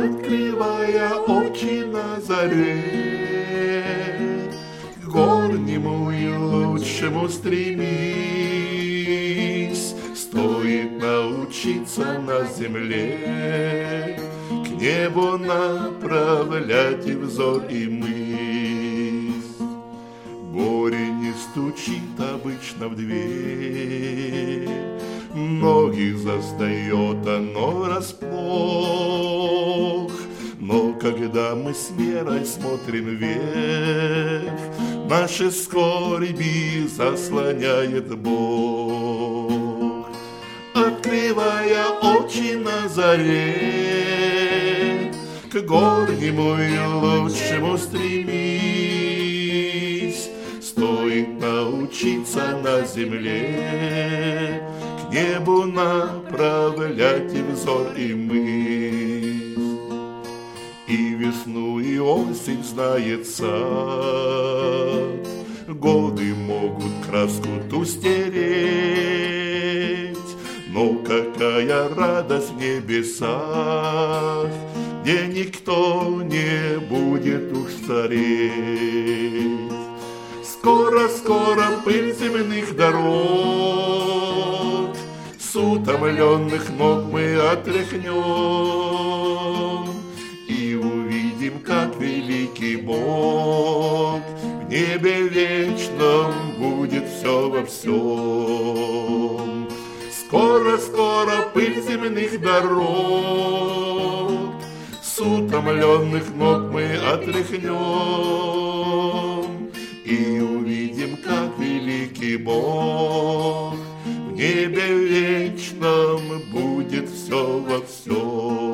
открывая очи на заре, к горнему и лучшему стремись. Стоит научиться на земле к небу направлять и взор, и мысль. Горе не стучит обычно в дверь, многих застает оно врасплох. Но когда мы с верой смотрим вверх, наши скорби заслоняет Бог. Открывая очи на заре, к горнему и лучшему стремись. Стоит научиться на земле к небу направлять и взор, и мысль. И весну, и осень знает сад, годы могут краску ту стереть, но какая радость в небесах, где никто не будет уж стареть. Скоро-скоро пыль земных дорог с утомленных ног мы отряхнем и увидим, как великий Бог в небе вечном будет все во всем. Скоро-скоро пыль земных дорог с утомленных ног мы отряхнем и увидим, как великий Бог в небе вечном будет все во всем.